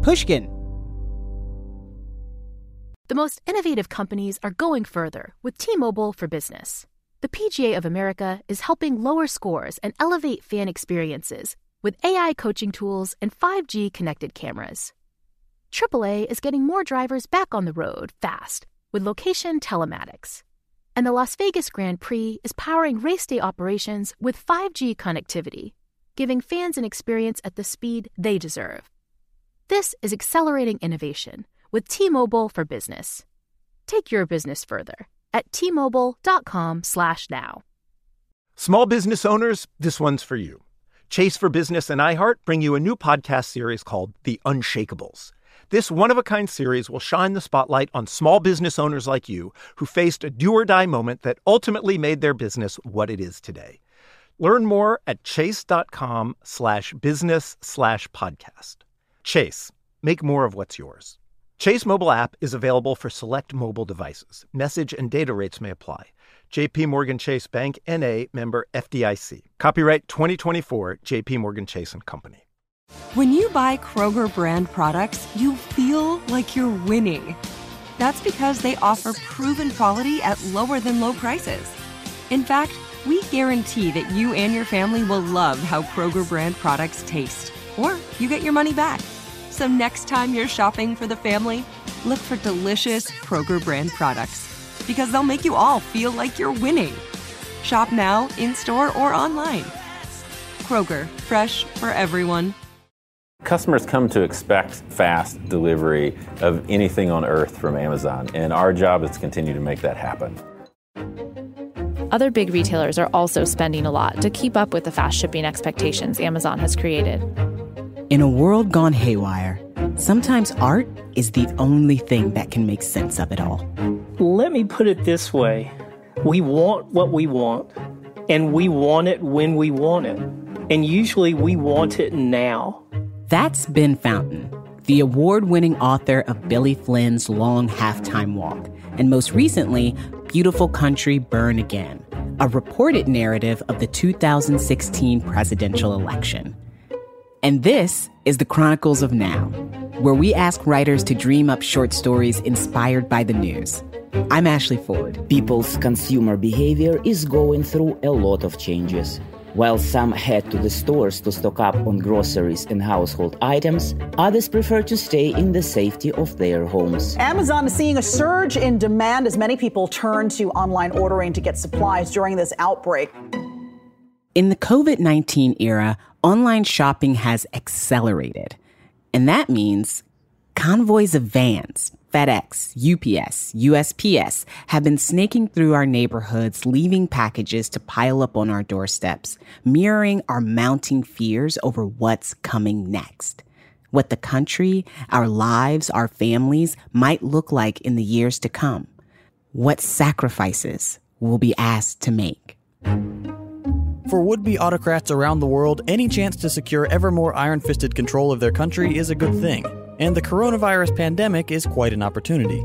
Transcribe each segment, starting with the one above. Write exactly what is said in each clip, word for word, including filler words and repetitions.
Pushkin. The most innovative companies are going further with T-Mobile for Business. The P G A of America is helping lower scores and elevate fan experiences with A I coaching tools and five G connected cameras. triple A is getting more drivers back on the road fast with location telematics. And the Las Vegas Grand Prix is powering race day operations with five G connectivity, giving fans an experience at the speed they deserve. This is accelerating innovation with T-Mobile for Business. Take your business further at T-Mobile.com slash now. Small business owners, this one's for you. Chase for Business and iHeart bring you a new podcast series called The Unshakables. This one-of-a-kind series will shine the spotlight on small business owners like you who faced a do-or-die moment that ultimately made their business what it is today. Learn more at chase.com slash business slash podcast. Chase, make more of what's yours. Chase mobile app is available for select mobile devices. Message and data rates may apply. J P Morgan Chase Bank, N A, member F D I C. Copyright twenty twenty-four, J P Morgan Chase and Company. When you buy Kroger brand products, you feel like you're winning. That's because they offer proven quality at lower than low prices. In fact, we guarantee that you and your family will love how Kroger brand products taste, or you get your money back. So next time you're shopping for the family, look for delicious Kroger brand products, because they'll make you all feel like you're winning. Shop now, in-store, or online. Kroger, fresh for everyone. Customers come to expect fast delivery of anything on earth from Amazon, and our job is to continue to make that happen. Other big retailers are also spending a lot to keep up with the fast shipping expectations Amazon has created. In a world gone haywire, sometimes art is the only thing that can make sense of it all. Let me put it this way. We want what we want, and we want it when we want it. And usually we want it now. That's Ben Fountain, the award-winning author of Billy Flynn's Long Halftime Walk, and most recently, Beautiful Country, Burn Again, a reported narrative of the two thousand sixteen presidential election. And this is the Chronicles of Now, where we ask writers to dream up short stories inspired by the news. I'm Ashley Ford. People's consumer behavior is going through a lot of changes. While some head to the stores to stock up on groceries and household items, others prefer to stay in the safety of their homes. Amazon is seeing a surge in demand as many people turn to online ordering to get supplies during this outbreak. In the covid nineteen era, online shopping has accelerated. And that means convoys of vans, FedEx, U P S, U S P S have been snaking through our neighborhoods, leaving packages to pile up on our doorsteps, mirroring our mounting fears over what's coming next. What the country, our lives, our families might look like in the years to come. What sacrifices we'll be asked to make. For would-be autocrats around the world, any chance to secure ever more iron-fisted control of their country is a good thing. And the coronavirus pandemic is quite an opportunity.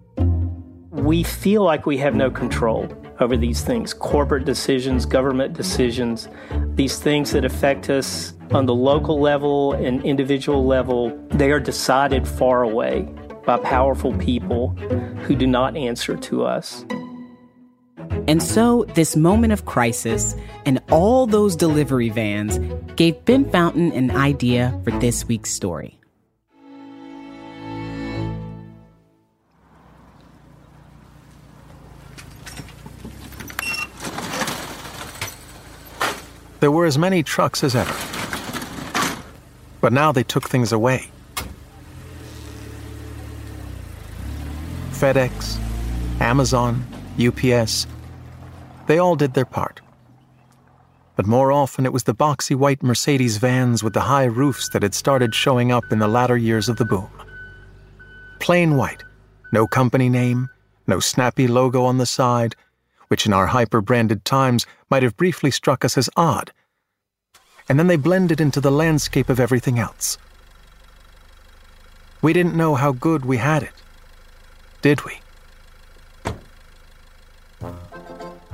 We feel like we have no control over these things. Corporate decisions, government decisions, these things that affect us on the local level and individual level, they are decided far away by powerful people who do not answer to us. And so this moment of crisis and all those delivery vans gave Ben Fountain an idea for this week's story. There were as many trucks as ever. But now they took things away. FedEx, Amazon, U P S, they all did their part. But more often it was the boxy white Mercedes vans with the high roofs that had started showing up in the latter years of the boom. Plain white, no company name, no snappy logo on the side, which in our hyper-branded times might have briefly struck us as odd. And then they blended into the landscape of everything else. We didn't know how good we had it, did we?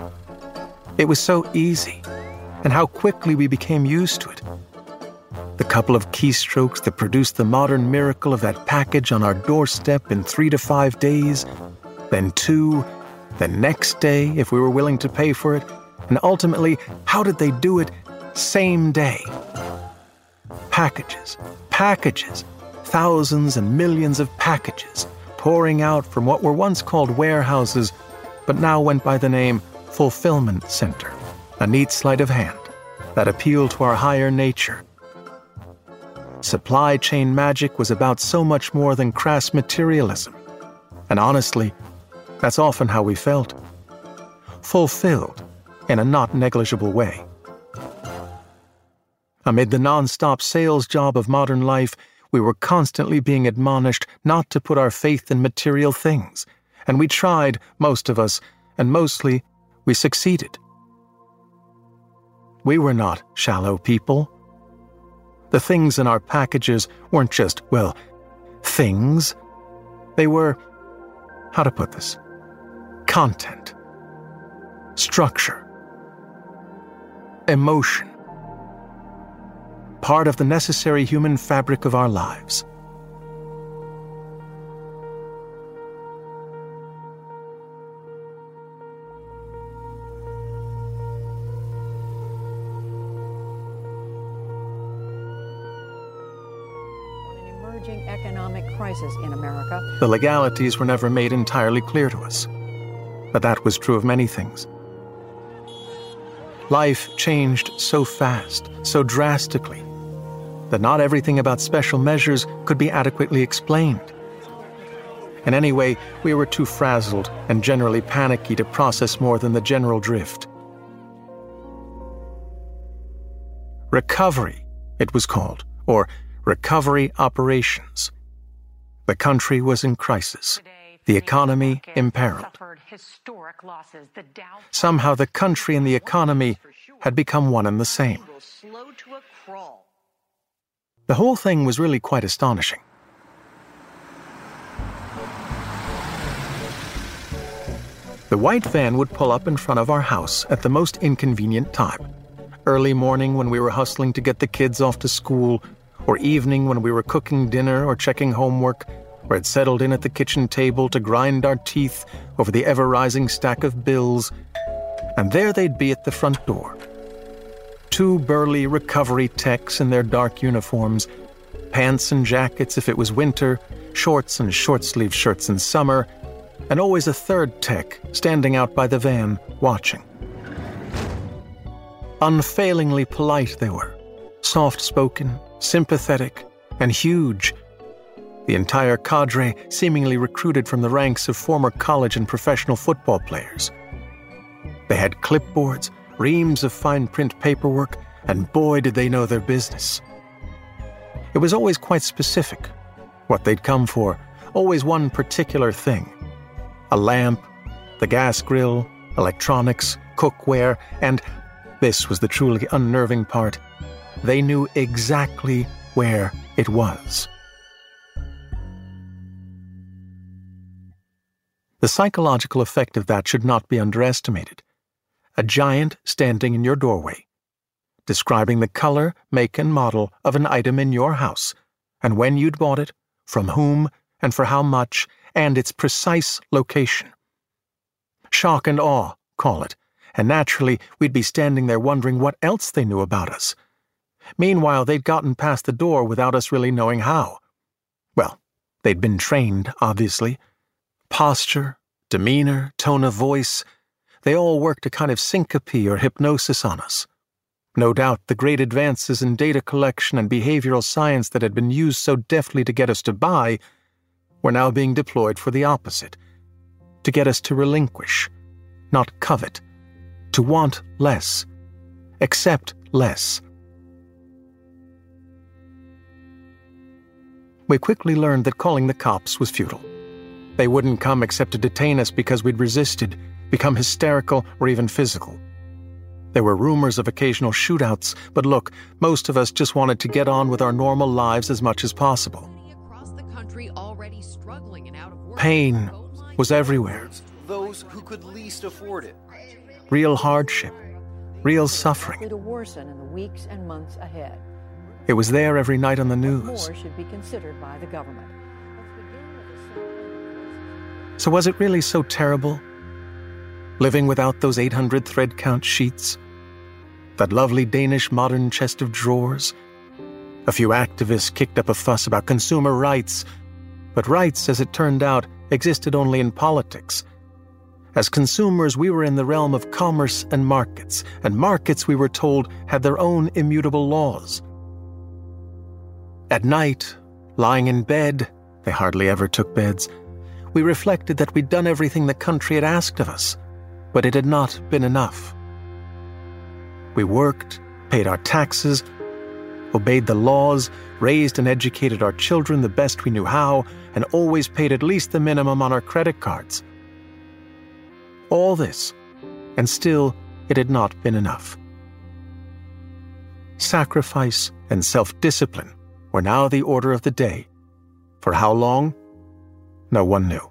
It was so easy, and how quickly we became used to it. The couple of keystrokes that produced the modern miracle of that package on our doorstep in three to five days, then two, the next day if we were willing to pay for it, and ultimately, how did they do it same day? Packages, packages, thousands and millions of packages pouring out from what were once called warehouses, but now went by the name fulfillment center, a neat sleight of hand that appealed to our higher nature. Supply chain magic was about so much more than crass materialism. And honestly, that's often how we felt. Fulfilled in a not negligible way. Amid the non-stop sales job of modern life, we were constantly being admonished not to put our faith in material things. And we tried, most of us, and mostly, we succeeded. We were not shallow people. The things in our packages weren't just, well, things. They were, how to put this, content, structure, emotion, part of the necessary human fabric of our lives. Economic crisis in America. The legalities were never made entirely clear to us, but that was true of many things. Life changed so fast, so drastically, that not everything about special measures could be adequately explained. And anyway, we were too frazzled and generally panicky to process more than the general drift. Recovery, it was called, or recovery operations. The country was in crisis, the economy imperiled. Somehow the country and the economy had become one and the same. The whole thing was really quite astonishing. The white van would pull up in front of our house at the most inconvenient time. Early morning when we were hustling to get the kids off to school, or evening when we were cooking dinner or checking homework, or had settled in at the kitchen table to grind our teeth over the ever-rising stack of bills, and there they'd be at the front door. Two burly recovery techs in their dark uniforms, pants and jackets if it was winter, shorts and short-sleeved shirts in summer, and always a third tech standing out by the van, watching. Unfailingly polite they were, soft-spoken, sympathetic, and huge. The entire cadre seemingly recruited from the ranks of former college and professional football players. They had clipboards, reams of fine print paperwork, and boy did they know their business. It was always quite specific, what they'd come for, always one particular thing. A lamp, the gas grill, electronics, cookware, and, this was the truly unnerving part, they knew exactly where it was. The psychological effect of that should not be underestimated. A giant standing in your doorway, describing the color, make, and model of an item in your house, and when you'd bought it, from whom, and for how much, and its precise location. Shock and awe, call it, and naturally we'd be standing there wondering what else they knew about us. Meanwhile, they'd gotten past the door without us really knowing how. Well, they'd been trained, obviously. Posture, demeanor, tone of voice, they all worked a kind of syncope or hypnosis on us. No doubt the great advances in data collection and behavioral science that had been used so deftly to get us to buy were now being deployed for the opposite, to get us to relinquish, not covet, to want less, accept less. We quickly learned that calling the cops was futile. They wouldn't come except to detain us because we'd resisted, become hysterical, or even physical. There were rumors of occasional shootouts, but look, most of us just wanted to get on with our normal lives as much as possible. Pain was everywhere. Those who could least afford it. Real hardship, real suffering. To worsen in the weeks and months ahead. It was there every night on the news. More should be considered by the government. So was it really so terrible? Living without those eight hundred thread count sheets? That lovely Danish modern chest of drawers? A few activists kicked up a fuss about consumer rights, but rights, as it turned out, existed only in politics. As consumers, we were in the realm of commerce and markets, and markets, we were told, had their own immutable laws. At night, lying in bed, they hardly ever took beds, we reflected that we'd done everything the country had asked of us, but it had not been enough. We worked, paid our taxes, obeyed the laws, raised and educated our children the best we knew how, and always paid at least the minimum on our credit cards. All this, and still it had not been enough. Sacrifice and self-discipline were now the order of the day. For how long? No one knew.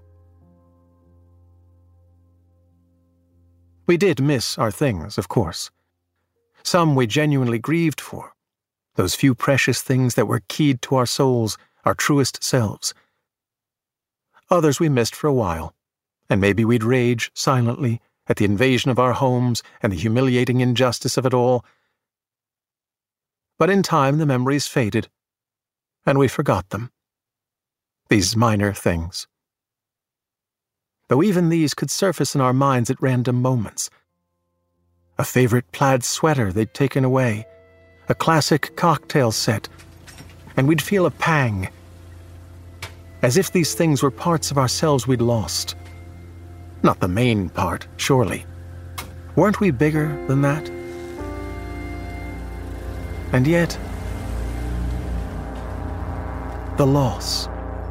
We did miss our things, of course. Some we genuinely grieved for. Those few precious things that were keyed to our souls, our truest selves. Others we missed for a while, and maybe we'd rage silently at the invasion of our homes and the humiliating injustice of it all. But in time the memories faded, and we forgot them. These minor things. Though even these could surface in our minds at random moments. A favorite plaid sweater they'd taken away, a classic cocktail set, and we'd feel a pang, as if these things were parts of ourselves we'd lost. Not the main part, surely. Weren't we bigger than that? And yet, the loss.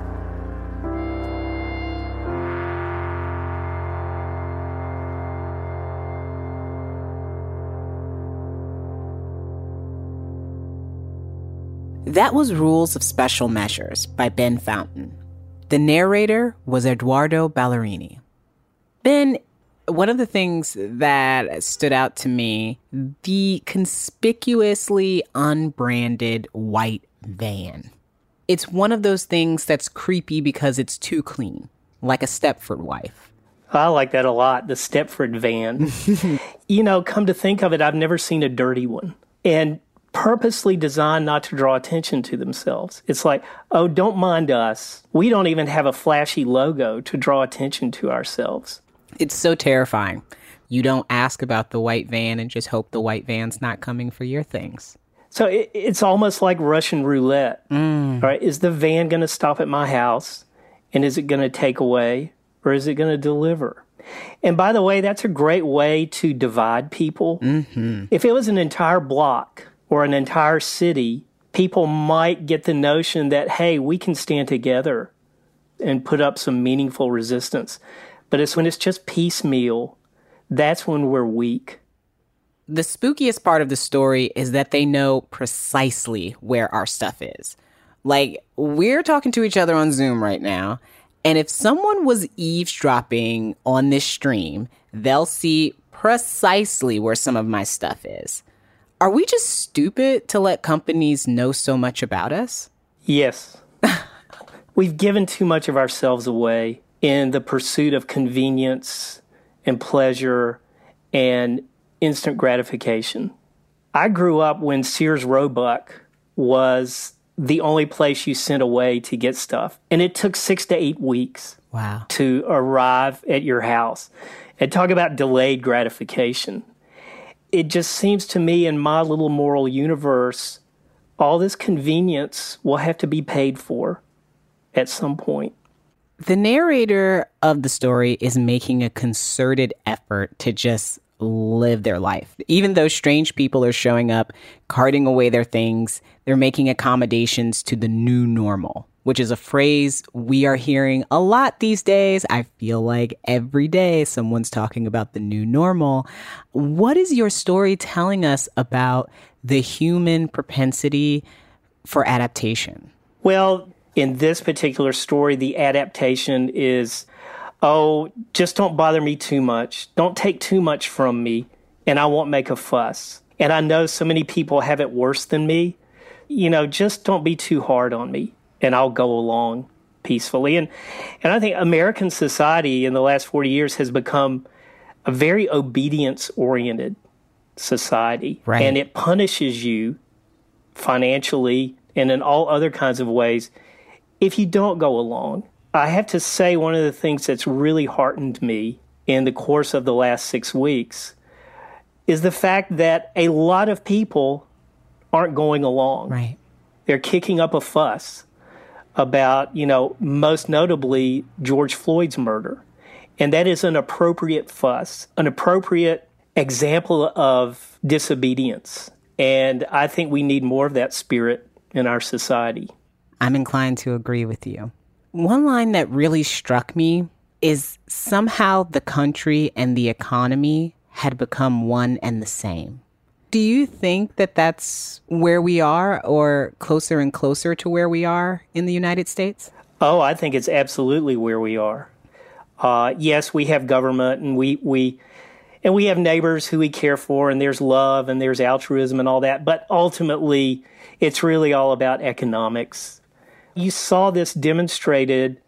That was Rules of Special Measures by Ben Fountain. The narrator was Eduardo Ballerini. Ben, one of the things that stood out to me, the conspicuously unbranded white van. It's one of those things that's creepy because it's too clean, like a Stepford wife. I like that a lot, the Stepford van. You know, come to think of it, I've never seen a dirty one. And purposely designed not to draw attention to themselves. It's like, oh, don't mind us. We don't even have a flashy logo to draw attention to ourselves. It's so terrifying. You don't ask about the white van and just hope the white van's not coming for your things. So it, it's almost like Russian roulette. Mm. Right? Is the van going to stop at my house? And is it going to take away? Or is it going to deliver? And by the way, that's a great way to divide people. Mm-hmm. If it was an entire block or an entire city, people might get the notion that, hey, we can stand together and put up some meaningful resistance. But it's when it's just piecemeal, that's when we're weak. The spookiest part of the story is that they know precisely where our stuff is. Like, we're talking to each other on Zoom right now, and if someone was eavesdropping on this stream, they'll see precisely where some of my stuff is. Are we just stupid to let companies know so much about us? Yes. We've given too much of ourselves away in the pursuit of convenience and pleasure and instant gratification. I grew up when Sears Roebuck was the only place you sent away to get stuff. And it took six to eight weeks wow. to arrive at your house. And talk about delayed gratification. It just seems to me in my little moral universe, all this convenience will have to be paid for at some point. The narrator of the story is making a concerted effort to just live their life. Even though strange people are showing up, carting away their things, they're making accommodations to the new normal, which is a phrase we are hearing a lot these days. I feel like every day someone's talking about the new normal. What is your story telling us about the human propensity for adaptation? Well, in this particular story, the adaptation is, oh, just don't bother me too much. Don't take too much from me, and I won't make a fuss. And I know so many people have it worse than me, you know, just don't be too hard on me, and I'll go along peacefully. And and I think American society in the last forty years has become a very obedience-oriented society. Right. And it punishes you financially and in all other kinds of ways if you don't go along. I have to say one of the things that's really heartened me in the course of the last six weeks is the fact that a lot of people aren't going along. Right. They're kicking up a fuss about, you know, most notably George Floyd's murder. And that is an appropriate fuss, an appropriate example of disobedience. And I think we need more of that spirit in our society. I'm inclined to agree with you. One line that really struck me is somehow the country and the economy had become one and the same. Do you think that that's where we are, or closer and closer to where we are in the United States? Oh, I think it's absolutely where we are. Uh, yes, we have government, and we, we and we have neighbors who we care for, and there's love, and there's altruism and all that. But ultimately, it's really all about economics. You saw this demonstrated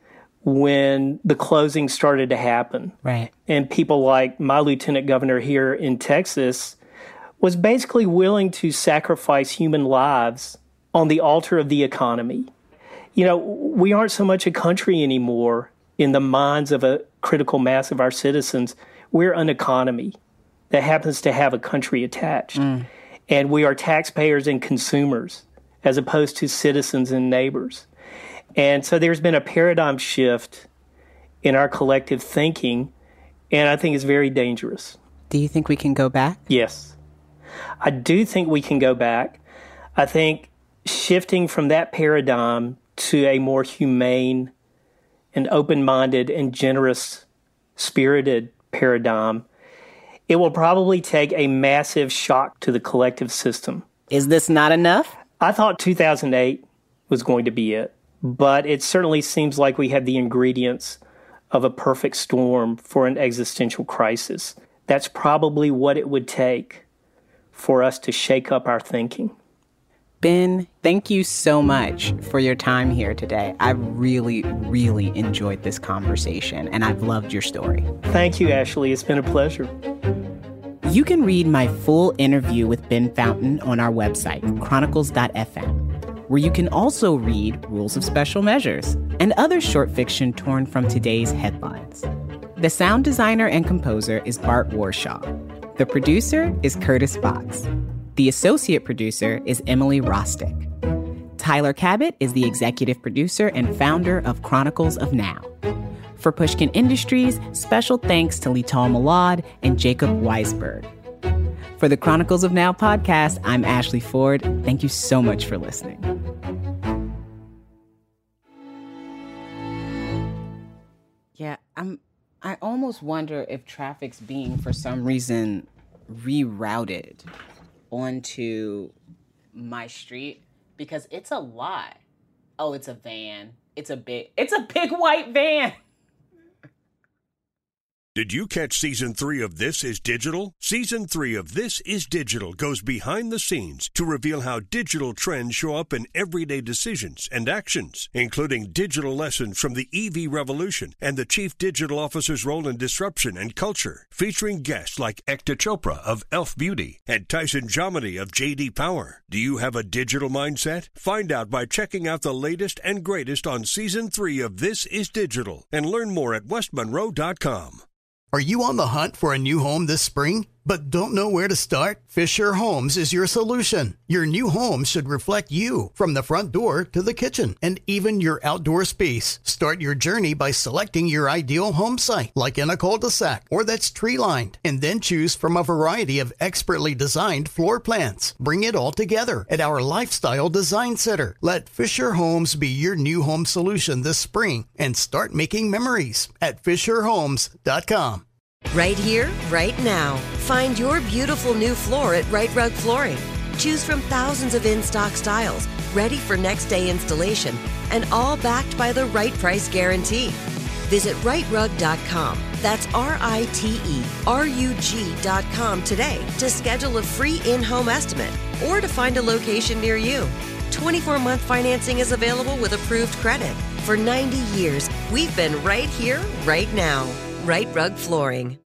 when the closing started to happen. Right. And people like my lieutenant governor here in Texas was basically willing to sacrifice human lives on the altar of the economy. You know, we aren't so much a country anymore in the minds of a critical mass of our citizens. We're an economy that happens to have a country attached. Mm. And we are taxpayers and consumers as opposed to citizens and neighbors. And so there's been a paradigm shift in our collective thinking, and I think it's very dangerous. Do you think we can go back? Yes. I do think we can go back. I think shifting from that paradigm to a more humane and open-minded and generous-spirited paradigm, it will probably take a massive shock to the collective system. Is this not enough? I thought two thousand eight was going to be it, but it certainly seems like we have the ingredients of a perfect storm for an existential crisis. That's probably what it would take for us to shake up our thinking. Ben, thank you so much for your time here today. I really, really enjoyed this conversation, and I've loved your story. Thank you, Ashley. It's been a pleasure. You can read my full interview with Ben Fountain on our website, chronicles dot f m, where you can also read Rules of Special Measures and other short fiction torn from today's headlines. The sound designer and composer is Bart Warshaw. The producer is Curtis Fox. The associate producer is Emily Rostick. Tyler Cabot is the executive producer and founder of Chronicles of Now. For Pushkin Industries, special thanks to Lital Malad and Jacob Weisberg. For the Chronicles of Now podcast, I'm Ashley Ford. Thank you so much for listening. Yeah, I'm. I almost wonder if traffic's being, for some reason, rerouted onto my street, because it's a lot. Oh, it's a van. It's a big, it's a big white van. Did you catch season three of This Is Digital? Season three of This Is Digital goes behind the scenes to reveal how digital trends show up in everyday decisions and actions, including digital lessons from the E V revolution and the chief digital officer's role in disruption and culture, featuring guests like Ekta Chopra of Elf Beauty and Tyson Jominy of J D Power. Do you have a digital mindset? Find out by checking out the latest and greatest on season three of This Is Digital and learn more at west monroe dot com. Are you on the hunt for a new home this spring, but don't know where to start? Fisher Homes is your solution. Your new home should reflect you, from the front door to the kitchen, and even your outdoor space. Start your journey by selecting your ideal home site, like in a cul-de-sac or that's tree-lined, and then choose from a variety of expertly designed floor plans. Bring it all together at our Lifestyle Design Center. Let Fisher Homes be your new home solution this spring, and start making memories at fisher homes dot com. Right here, right now. Find your beautiful new floor at Right Rug Flooring. Choose from thousands of in-stock styles, ready for next day installation, and all backed by the right price guarantee. Visit right rug dot com. That's R I T E R U G dot com today to schedule a free in-home estimate or to find a location near you. twenty-four month financing is available with approved credit. For ninety years, we've been right here, right now. Right Rug Flooring.